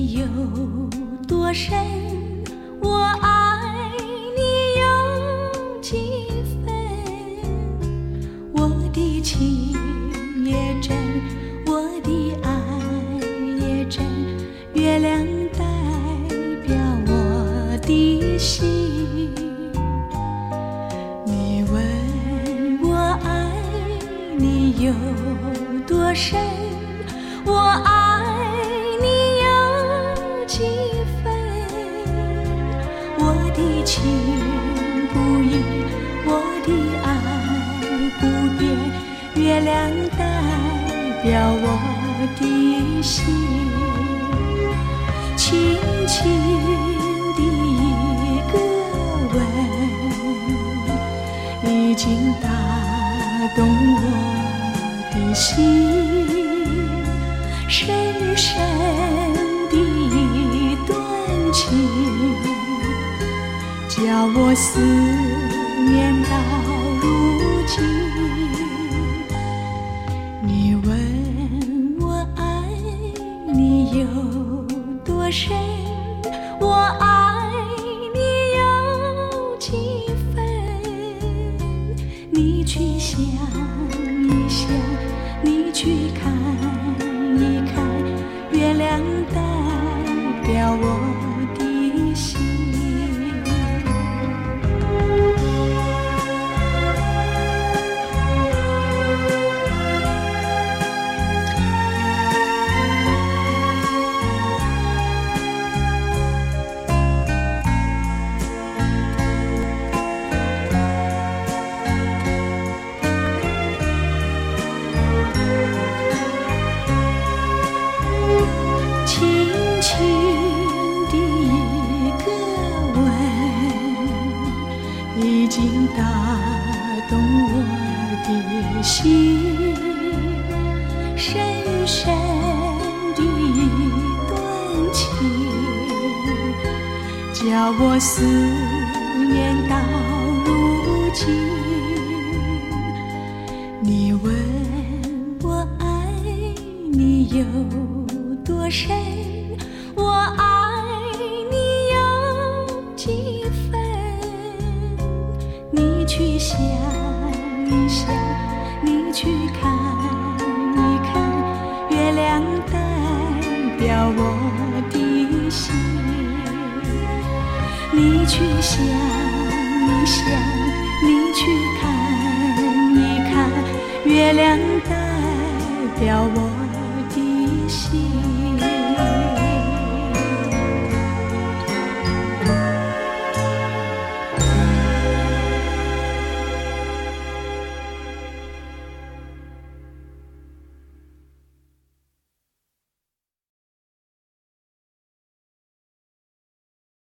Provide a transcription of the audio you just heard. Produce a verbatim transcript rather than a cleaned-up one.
你有多深，我爱你有几分。我的情也真，我的爱也真，月亮代表我的心。你问我爱你有多深，我爱你有几分。我的情不移，我的爱不变，月亮代表我的心。轻轻的一个吻，已经打动我的心。深深的一段情，叫我思念到如今。你问我爱你有多深，我爱你有几分。你去想一想，你去看一看，月亮代表我的心。已经打动我的心，深深的一段情，叫我思念到如今。你问我爱你有多深，我爱你有几分。你去想一想，你去看一看，月亮代表我的心。你去想一想，你去看一看，月亮代表我